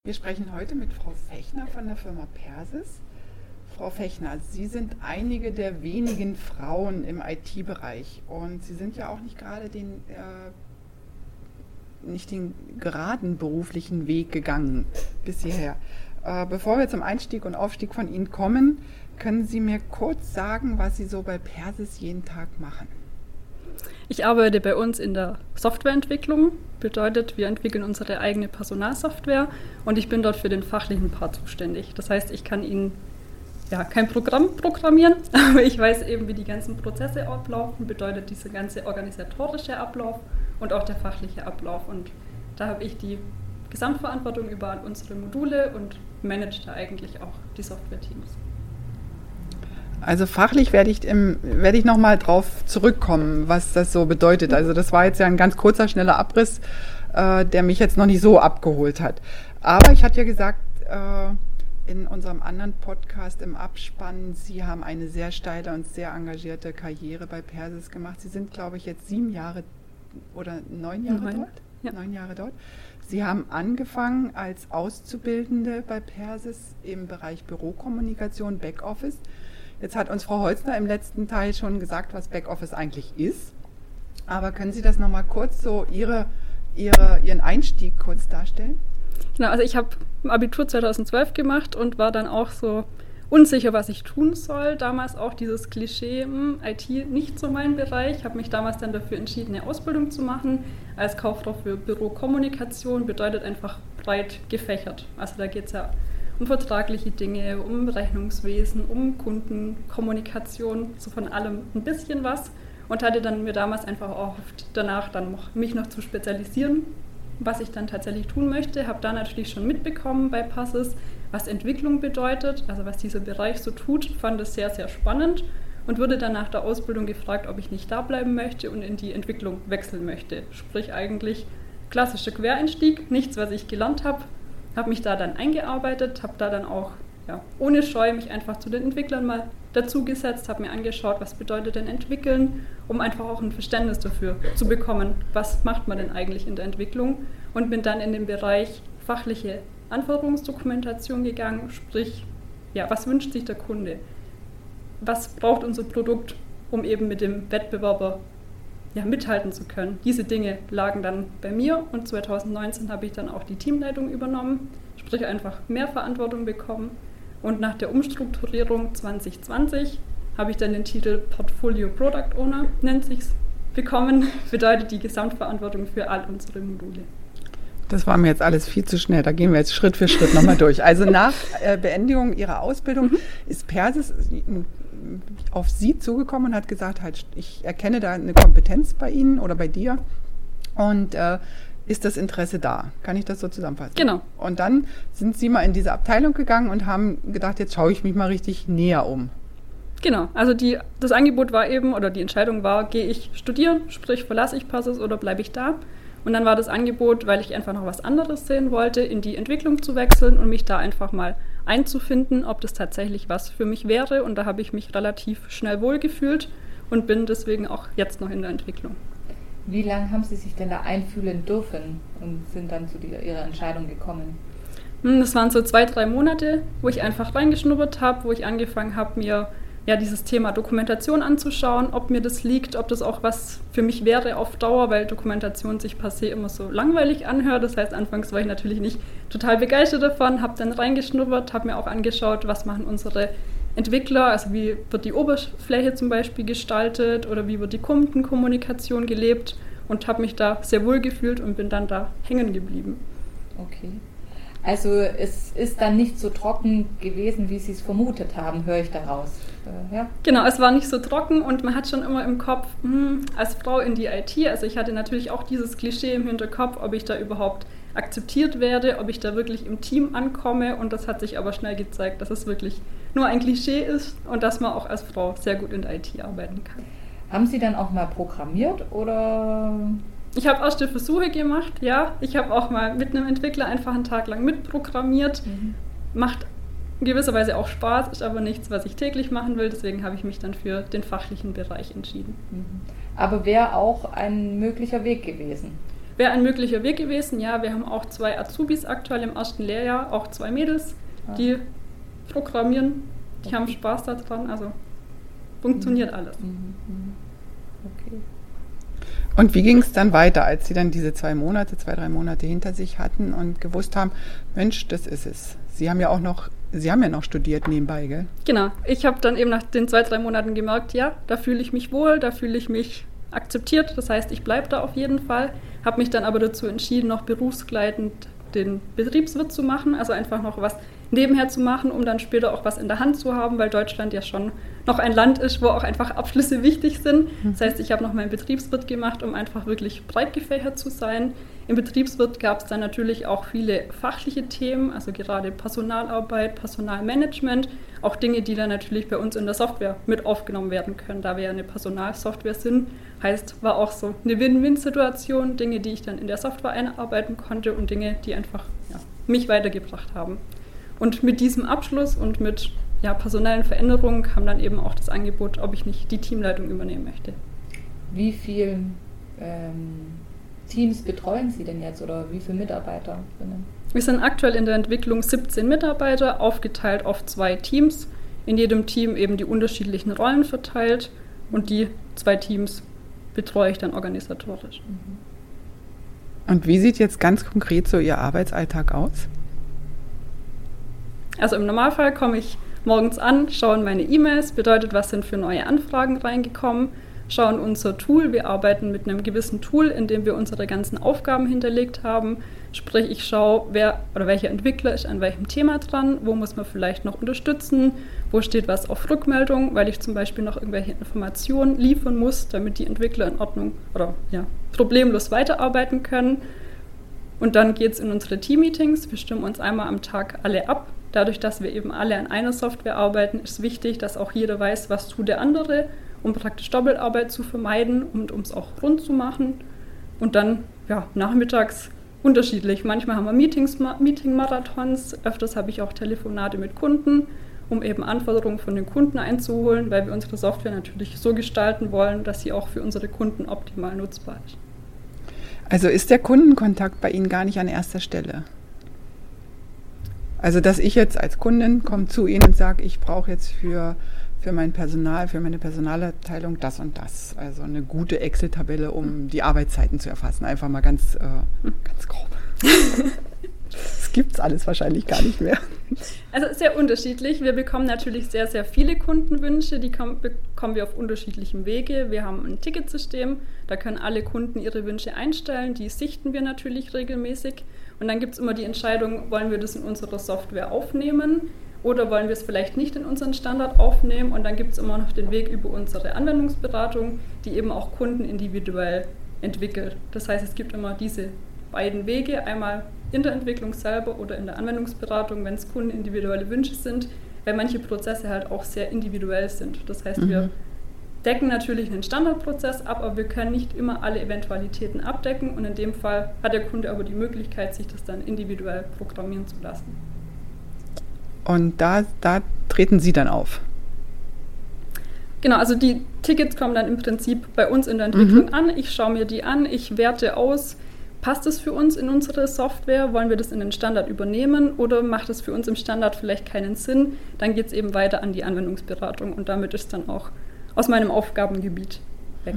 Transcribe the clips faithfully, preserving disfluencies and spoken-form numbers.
Wir sprechen heute mit Frau Fechner von der Firma Persys. Frau Fechner, Sie sind einige der wenigen Frauen im I T-Bereich und Sie sind ja auch nicht gerade den, äh, nicht den geraden beruflichen Weg gegangen bis hierher. Äh, bevor wir zum Einstieg und Aufstieg von Ihnen kommen, können Sie mir kurz sagen, was Sie so bei Persys jeden Tag machen? Ich arbeite bei uns in der Softwareentwicklung, bedeutet, wir entwickeln unsere eigene Personalsoftware und ich bin dort für den fachlichen Part zuständig. Das heißt, ich kann Ihnen ja kein Programm programmieren, aber ich weiß eben, wie die ganzen Prozesse ablaufen, bedeutet dieser ganze organisatorische Ablauf und auch der fachliche Ablauf. Und da habe ich die Gesamtverantwortung über unsere Module und manage da eigentlich auch die Software-Teams. Also fachlich werde ich, im, werde ich nochmal drauf zurückkommen, was das so bedeutet. Also das war jetzt ja ein ganz kurzer, schneller Abriss, äh, der mich jetzt noch nicht so abgeholt hat. Aber ich hatte ja gesagt, äh, in unserem anderen Podcast im Abspann, Sie haben eine sehr steile und sehr engagierte Karriere bei Persys gemacht. Sie sind, glaube ich, jetzt sieben Jahre oder neun Jahre neun. dort? Ja. Neun Jahre dort. Sie haben angefangen als Auszubildende bei Persys im Bereich Bürokommunikation, Backoffice. Jetzt hat uns Frau Holzner im letzten Teil schon gesagt, was Backoffice eigentlich ist. Aber können Sie das nochmal kurz so Ihre, Ihre, Ihren Einstieg kurz darstellen? Genau, also ich habe Abitur zweitausendzwölf gemacht und war dann auch so unsicher, was ich tun soll. Damals auch dieses Klischee, hm, I T nicht so mein Bereich. Ich habe mich damals dann dafür entschieden, eine Ausbildung zu machen als Kauffrau für Bürokommunikation. Bedeutet einfach breit gefächert. Also da geht es ja um vertragliche Dinge, um Rechnungswesen, um Kundenkommunikation, so von allem ein bisschen was. Und hatte dann mir damals einfach auch danach dann noch, mich noch zu spezialisieren, was ich dann tatsächlich tun möchte. Habe da natürlich schon mitbekommen bei Persys, was Entwicklung bedeutet, also was dieser Bereich so tut, fand es sehr, sehr spannend und wurde dann nach der Ausbildung gefragt, ob ich nicht da bleiben möchte und in die Entwicklung wechseln möchte. Sprich eigentlich klassischer Quereinstieg, nichts, was ich gelernt habe. Habe mich da dann eingearbeitet, habe da dann auch ja, ohne Scheu mich einfach zu den Entwicklern mal dazugesetzt, habe mir angeschaut, was bedeutet denn entwickeln, um einfach auch ein Verständnis dafür zu bekommen, was macht man denn eigentlich in der Entwicklung, und bin dann in den Bereich fachliche Anforderungsdokumentation gegangen, sprich, ja, was wünscht sich der Kunde, was braucht unser Produkt, um eben mit dem Wettbewerber ja, mithalten zu können. Diese Dinge lagen dann bei mir und zweitausendneunzehn habe ich dann auch die Teamleitung übernommen, sprich einfach mehr Verantwortung bekommen, und nach der Umstrukturierung zwanzig zwanzig habe ich dann den Titel Portfolio Product Owner, nennt sich's, bekommen, bedeutet die Gesamtverantwortung für all unsere Module. Das war mir jetzt alles viel zu schnell, da gehen wir jetzt Schritt für Schritt nochmal durch. Also nach äh, Beendigung Ihrer Ausbildung mhm. ist Persys auf Sie zugekommen und hat gesagt, halt, ich erkenne da eine Kompetenz bei Ihnen oder bei dir und äh, ist das Interesse da? Kann ich das so zusammenfassen? Genau. Und dann sind Sie mal in diese Abteilung gegangen und haben gedacht, jetzt schaue ich mich mal richtig näher um. Genau, also die, das Angebot war eben, oder die Entscheidung war, gehe ich studieren, sprich verlasse ich Persys oder bleibe ich da? Und dann war das Angebot, weil ich einfach noch was anderes sehen wollte, in die Entwicklung zu wechseln und mich da einfach mal einzufinden, ob das tatsächlich was für mich wäre. Und da habe ich mich relativ schnell wohlgefühlt und bin deswegen auch jetzt noch in der Entwicklung. Wie lange haben Sie sich denn da einfühlen dürfen und sind dann zu die, Ihrer Entscheidung gekommen? Das waren so zwei, drei Monate, wo ich einfach reingeschnuppert habe, wo ich angefangen habe, mir ja, dieses Thema Dokumentation anzuschauen, ob mir das liegt, ob das auch was für mich wäre auf Dauer, weil Dokumentation sich per se immer so langweilig anhört. Das heißt, anfangs war ich natürlich nicht total begeistert davon, habe dann reingeschnuppert, habe mir auch angeschaut, was machen unsere Entwickler, also wie wird die Oberfläche zum Beispiel gestaltet oder wie wird die Kundenkommunikation gelebt, und habe mich da sehr wohl gefühlt und bin dann da hängen geblieben. Okay. Also es ist dann nicht so trocken gewesen, wie Sie es vermutet haben, höre ich daraus. Äh, ja. Genau, es war nicht so trocken und man hat schon immer im Kopf, hm, als Frau in die I T, also ich hatte natürlich auch dieses Klischee im Hinterkopf, ob ich da überhaupt akzeptiert werde, ob ich da wirklich im Team ankomme, und das hat sich aber schnell gezeigt, dass es wirklich nur ein Klischee ist und dass man auch als Frau sehr gut in der I T arbeiten kann. Haben Sie dann auch mal programmiert oder... Ich habe erste Versuche gemacht, ja. Ich habe auch mal mit einem Entwickler einfach einen Tag lang mitprogrammiert. Mhm. Macht in gewisser Weise auch Spaß, ist aber nichts, was ich täglich machen will. Deswegen habe ich mich dann für den fachlichen Bereich entschieden. Mhm. Aber wäre auch ein möglicher Weg gewesen? wäre ein möglicher Weg gewesen. Ja, wir haben auch zwei Azubis aktuell im ersten Lehrjahr, auch zwei Mädels, die programmieren, die okay. haben Spaß daran, also funktioniert mhm. alles. Mhm. Okay. Und wie ging es dann weiter, als Sie dann diese zwei Monate, zwei, drei Monate hinter sich hatten und gewusst haben, Mensch, das ist es. Sie haben ja auch noch, Sie haben ja noch studiert nebenbei, gell? Genau. Ich habe dann eben nach den zwei, drei Monaten gemerkt, ja, da fühle ich mich wohl, da fühle ich mich akzeptiert. Das heißt, ich bleibe da auf jeden Fall. Habe mich dann aber dazu entschieden, noch berufsgleitend den Betriebswirt zu machen, also einfach noch was nebenher zu machen, um dann später auch was in der Hand zu haben, weil Deutschland ja schon noch ein Land ist, wo auch einfach Abschlüsse wichtig sind. Das heißt, ich habe noch meinen Betriebswirt gemacht, um einfach wirklich breit gefächert zu sein. Im Betriebswirt gab es dann natürlich auch viele fachliche Themen, also gerade Personalarbeit, Personalmanagement, auch Dinge, die dann natürlich bei uns in der Software mit aufgenommen werden können, da wir ja eine Personalsoftware sind. Heißt, war auch so eine Win-Win-Situation, Dinge, die ich dann in der Software einarbeiten konnte und Dinge, die einfach ja, mich weitergebracht haben. Und mit diesem Abschluss und mit ja, personellen Veränderungen kam dann eben auch das Angebot, ob ich nicht die Teamleitung übernehmen möchte. Wie viele ähm, Teams betreuen Sie denn jetzt oder wie viele Mitarbeiter? Wir sind aktuell in der Entwicklung siebzehn Mitarbeiter, aufgeteilt auf zwei Teams. In jedem Team eben die unterschiedlichen Rollen verteilt und die zwei Teams betreue ich dann organisatorisch. Und wie sieht jetzt ganz konkret so Ihr Arbeitsalltag aus? Also im Normalfall komme ich morgens an, schaue in meine E-Mails, bedeutet, was sind für neue Anfragen reingekommen, schauen unser Tool, wir arbeiten mit einem gewissen Tool, in dem wir unsere ganzen Aufgaben hinterlegt haben, sprich ich schaue, wer oder welcher Entwickler ist an welchem Thema dran, wo muss man vielleicht noch unterstützen, wo steht was auf Rückmeldung, weil ich zum Beispiel noch irgendwelche Informationen liefern muss, damit die Entwickler in Ordnung oder ja, problemlos weiterarbeiten können. Und dann geht es in unsere Team-Meetings, wir stimmen uns einmal am Tag alle ab. Dadurch, dass wir eben alle an einer Software arbeiten, ist wichtig, dass auch jeder weiß, was tut der andere, um praktisch Doppelarbeit zu vermeiden und um es auch rund zu machen. Und dann ja, nachmittags unterschiedlich. Manchmal haben wir Meetings, Meeting-Marathons, öfters habe ich auch Telefonate mit Kunden, um eben Anforderungen von den Kunden einzuholen, weil wir unsere Software natürlich so gestalten wollen, dass sie auch für unsere Kunden optimal nutzbar ist. Also ist der Kundenkontakt bei Ihnen gar nicht an erster Stelle? Also dass ich jetzt als Kundin komme zu Ihnen und sage, ich brauche jetzt für, für mein Personal, für meine Personalabteilung das und das. Also eine gute Excel-Tabelle, um die Arbeitszeiten zu erfassen. Einfach mal ganz, äh, ganz grob. Das gibt es alles wahrscheinlich gar nicht mehr. Also sehr unterschiedlich. Wir bekommen natürlich sehr, sehr viele Kundenwünsche. Die kommen, bekommen wir auf unterschiedlichem Wege. Wir haben ein Ticketsystem. Da können alle Kunden ihre Wünsche einstellen. Die sichten wir natürlich regelmäßig. Und dann gibt es immer die Entscheidung, wollen wir das in unsere Software aufnehmen oder wollen wir es vielleicht nicht in unseren Standard aufnehmen. Und dann gibt es immer noch den Weg über unsere Anwendungsberatung, die eben auch Kunden individuell entwickelt. Das heißt, es gibt immer diese beiden Wege, einmal in der Entwicklung selber oder in der Anwendungsberatung, wenn es kundenindividuelle Wünsche sind, weil manche Prozesse halt auch sehr individuell sind. Das heißt, mhm. wir decken natürlich einen Standardprozess ab, aber wir können nicht immer alle Eventualitäten abdecken und in dem Fall hat der Kunde aber die Möglichkeit, sich das dann individuell programmieren zu lassen. Und da, da treten Sie dann auf? Genau, also die Tickets kommen dann im Prinzip bei uns in der Entwicklung mhm. an. Ich schaue mir die an, ich werte aus, passt es für uns in unsere Software, wollen wir das in den Standard übernehmen oder macht es für uns im Standard vielleicht keinen Sinn? Dann geht es eben weiter an die Anwendungsberatung und damit ist dann auch aus meinem Aufgabengebiet weg.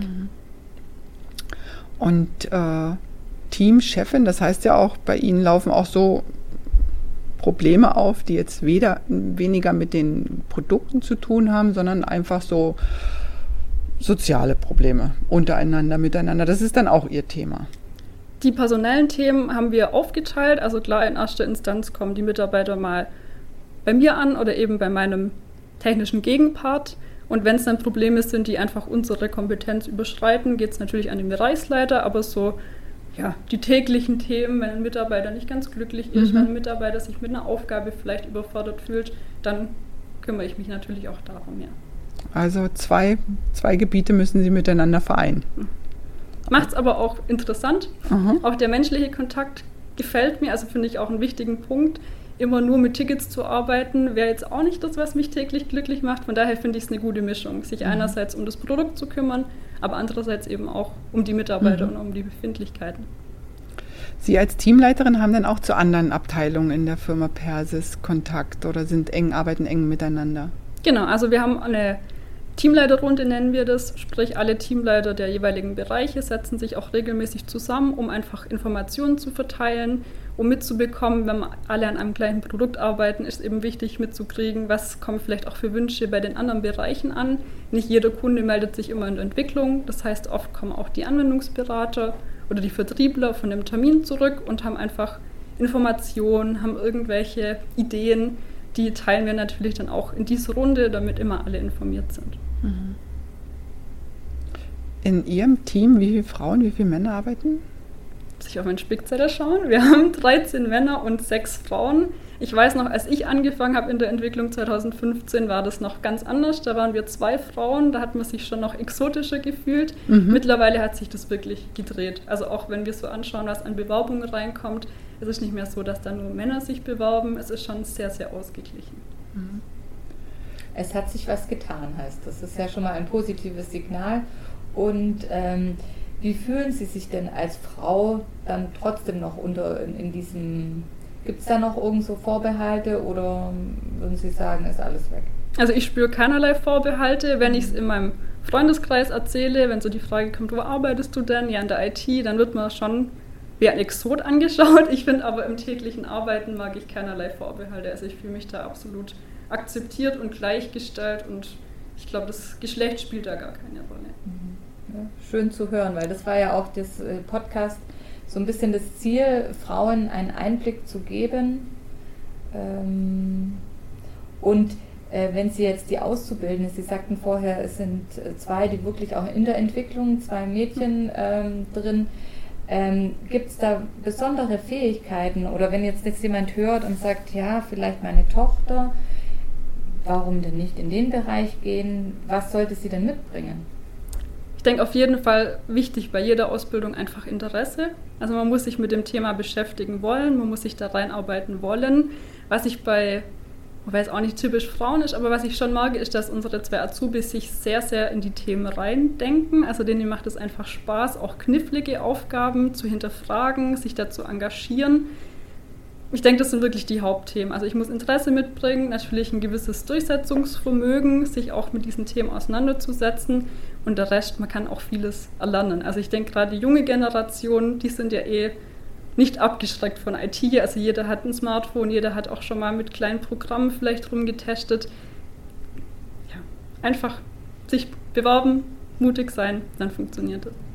Und äh, Teamchefin, das heißt ja auch, bei Ihnen laufen auch so Probleme auf, die jetzt weder, weniger mit den Produkten zu tun haben, sondern einfach so soziale Probleme untereinander, miteinander. Das ist dann auch Ihr Thema. Die personellen Themen haben wir aufgeteilt. Also klar, in erster Instanz kommen die Mitarbeiter mal bei mir an oder eben bei meinem technischen Gegenpart. Und wenn es dann Probleme sind, die einfach unsere Kompetenz überschreiten, geht es natürlich an den Bereichsleiter, aber so ja, die täglichen Themen, wenn ein Mitarbeiter nicht ganz glücklich ist, mhm. wenn ein Mitarbeiter sich mit einer Aufgabe vielleicht überfordert fühlt, dann kümmere ich mich natürlich auch darum, ja. Also zwei, zwei Gebiete müssen Sie miteinander vereinen. Macht es aber auch interessant. Mhm. Auch der menschliche Kontakt gefällt mir, also finde ich auch einen wichtigen Punkt. Immer nur mit Tickets zu arbeiten, wäre jetzt auch nicht das, was mich täglich glücklich macht. Von daher finde ich es eine gute Mischung, sich mhm. einerseits um das Produkt zu kümmern, aber andererseits eben auch um die Mitarbeiter mhm. und um die Befindlichkeiten. Sie als Teamleiterin haben dann auch zu anderen Abteilungen in der Firma Persys Kontakt oder sind eng, arbeiten eng miteinander? Genau, also wir haben eine Teamleiterrunde, nennen wir das, sprich alle Teamleiter der jeweiligen Bereiche setzen sich auch regelmäßig zusammen, um einfach Informationen zu verteilen, um mitzubekommen, wenn wir alle an einem gleichen Produkt arbeiten, ist eben wichtig mitzukriegen, was kommen vielleicht auch für Wünsche bei den anderen Bereichen an. Nicht jeder Kunde meldet sich immer in der Entwicklung, das heißt, oft kommen auch die Anwendungsberater oder die Vertriebler von dem Termin zurück und haben einfach Informationen, haben irgendwelche Ideen, die teilen wir natürlich dann auch in dieser Runde, damit immer alle informiert sind. In Ihrem Team, wie viele Frauen, wie viele Männer arbeiten? Muss ich auf meinen Spickzettel schauen. Wir haben dreizehn Männer und sechs Frauen. Ich weiß noch, als ich angefangen habe in der Entwicklung zweitausendfünfzehn, war das noch ganz anders. Da waren wir zwei Frauen, da hat man sich schon noch exotischer gefühlt. Mhm. Mittlerweile hat sich das wirklich gedreht. Also auch wenn wir so anschauen, was an Bewerbungen reinkommt, es ist nicht mehr so, dass da nur Männer sich bewerben. Es ist schon sehr, sehr ausgeglichen. Mhm. Es hat sich was getan, heißt das. Das ist ja schon mal ein positives Signal. Und ähm, wie fühlen Sie sich denn als Frau dann trotzdem noch unter in, in diesem, gibt es da noch irgend so Vorbehalte oder würden Sie sagen, ist alles weg? Also ich spüre keinerlei Vorbehalte, wenn ich es in meinem Freundeskreis erzähle, wenn so die Frage kommt, wo arbeitest du denn? Ja, in der I T, dann wird man schon wie ein Exot angeschaut. Ich finde aber im täglichen Arbeiten mag ich keinerlei Vorbehalte. Also ich fühle mich da absolut akzeptiert und gleichgestellt und ich glaube, das Geschlecht spielt da gar keine Rolle. Ja, schön zu hören, weil das war ja auch das Podcast so ein bisschen das Ziel, Frauen einen Einblick zu geben. Und wenn Sie jetzt die Auszubildenden, Sie sagten vorher, es sind zwei, die wirklich auch in der Entwicklung, zwei Mädchen ähm, drin, ähm, gibt es da besondere Fähigkeiten? Oder wenn jetzt, jetzt jemand hört und sagt, ja, vielleicht meine Tochter, warum denn nicht in den Bereich gehen? Was sollte sie denn mitbringen? Ich denke auf jeden Fall wichtig bei jeder Ausbildung einfach Interesse. Also man muss sich mit dem Thema beschäftigen wollen, man muss sich da reinarbeiten wollen. Was ich bei, wobei es auch nicht typisch Frauen ist, aber was ich schon mag, ist, dass unsere zwei Azubis sich sehr, sehr in die Themen reindenken. Also denen macht es einfach Spaß, auch knifflige Aufgaben zu hinterfragen, sich dazu engagieren. Ich denke, das sind wirklich die Hauptthemen. Also ich muss Interesse mitbringen, natürlich ein gewisses Durchsetzungsvermögen, sich auch mit diesen Themen auseinanderzusetzen und der Rest, man kann auch vieles erlernen. Also ich denke, gerade die junge Generation, die sind ja eh nicht abgeschreckt von I T. Also jeder hat ein Smartphone, jeder hat auch schon mal mit kleinen Programmen vielleicht rumgetestet. Ja, einfach sich bewerben, mutig sein, dann funktioniert es.